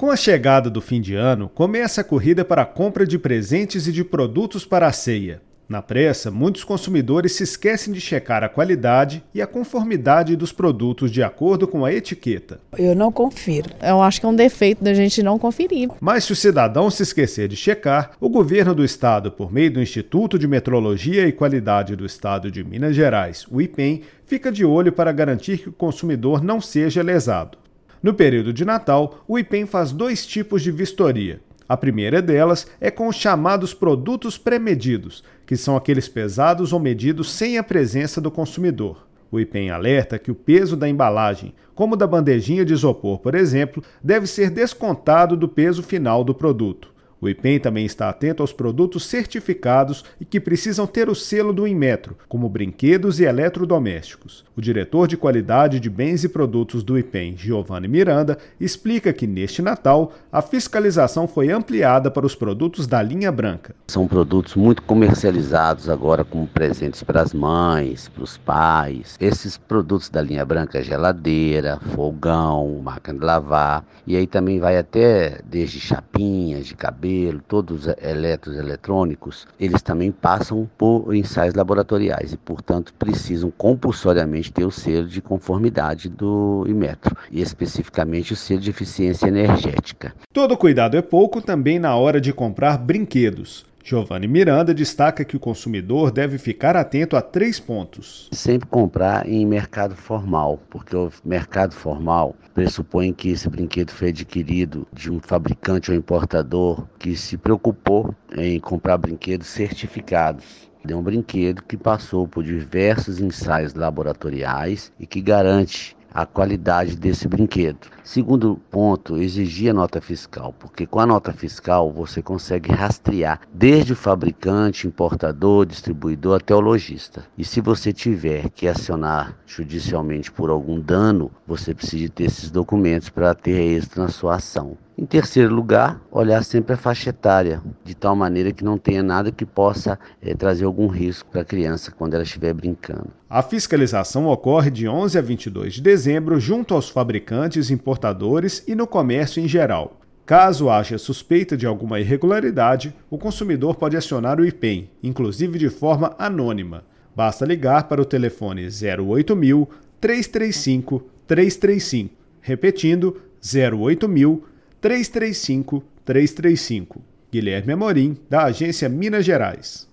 Com a chegada do fim de ano, começa a corrida para a compra de presentes e de produtos para a ceia. Na pressa, muitos consumidores se esquecem de checar a qualidade e a conformidade dos produtos de acordo com a etiqueta. Eu não confiro. Eu acho que é um defeito da gente não conferir. Mas se o cidadão se esquecer de checar, o governo do estado, por meio do Instituto de Metrologia e Qualidade do Estado de Minas Gerais, o IPEM, fica de olho para garantir que o consumidor não seja lesado. No período de Natal, o IPEM faz 2 tipos de vistoria. A primeira delas é com os chamados produtos pré-medidos, que são aqueles pesados ou medidos sem a presença do consumidor. O IPEM alerta que o peso da embalagem, como da bandejinha de isopor, por exemplo, deve ser descontado do peso final do produto. O IPEM também está atento aos produtos certificados e que precisam ter o selo do Inmetro, como brinquedos e eletrodomésticos. O diretor de qualidade de bens e produtos do IPEM, Giovanni Miranda, explica que neste Natal a fiscalização foi ampliada para os produtos da linha branca. São produtos muito comercializados agora como presentes para as mães, para os pais. Esses produtos da linha branca, geladeira, fogão, máquina de lavar, e aí também vai até desde chapinhas de cabelo, todos os eletrônicos, eles também passam por ensaios laboratoriais e, portanto, precisam compulsoriamente ter o selo de conformidade do Inmetro e especificamente o selo de eficiência energética. Todo cuidado é pouco também na hora de comprar brinquedos. Giovanni Miranda destaca que o consumidor deve ficar atento a 3 pontos. Sempre comprar em mercado formal, porque o mercado formal pressupõe que esse brinquedo foi adquirido de um fabricante ou importador que se preocupou em comprar brinquedos certificados. É um brinquedo que passou por diversos ensaios laboratoriais e que garante a qualidade desse brinquedo. Segundo ponto, exigir a nota fiscal, porque com a nota fiscal você consegue rastrear desde o fabricante, importador, distribuidor até o lojista. E se você tiver que acionar judicialmente por algum dano, você precisa ter esses documentos para ter êxito na sua ação. Em terceiro lugar, olhar sempre a faixa etária, de tal maneira que não tenha nada que possa trazer algum risco para a criança quando ela estiver brincando. A fiscalização ocorre de 11 a 22 de dezembro junto aos fabricantes, importadores e no comércio em geral. Caso haja suspeita de alguma irregularidade, o consumidor pode acionar o IPEM, inclusive de forma anônima. Basta ligar para o telefone 08.000 335 335, repetindo 08.000 335 335. Guilherme Amorim, da Agência Minas Gerais.